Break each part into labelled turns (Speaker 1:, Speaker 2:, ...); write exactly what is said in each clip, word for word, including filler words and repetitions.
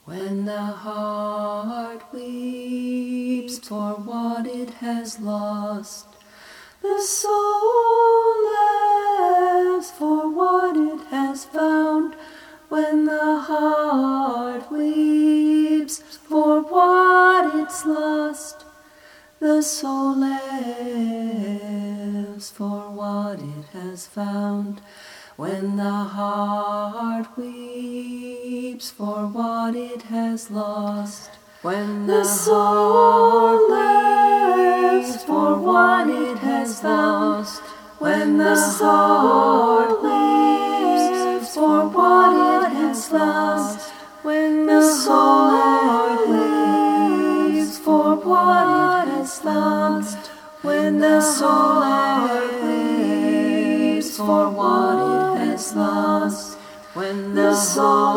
Speaker 1: When the heart weeps for what it has lost, the soul laughs for what it has found. When the heart weeps for what it's lost, the soul laughs for what it has found. When the heart weeps for what it has lost, when the soul laughs for what it has lost, when the heart weeps for what it has lost, when the soul weeps for what it has lost, when the soul weeps for what it has lost, when the soul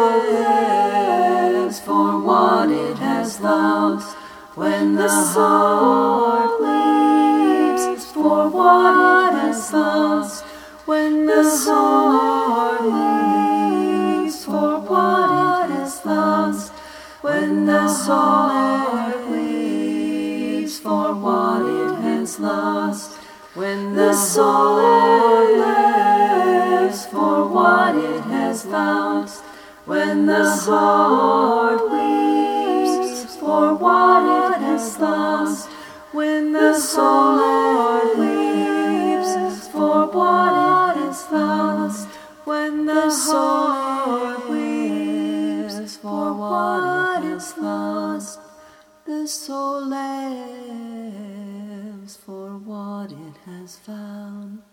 Speaker 1: weeps for what it has lost, when the heart weeps for what it has lost, when the soul weeps for what it has lost, when the soul weeps for what it has lost, when the soul weeps for what it has lost, when the heart weeps for what it has lost, when the soul weeps for what it has lost, when the soul weeps for what is lost, the soul laughs for what it has found.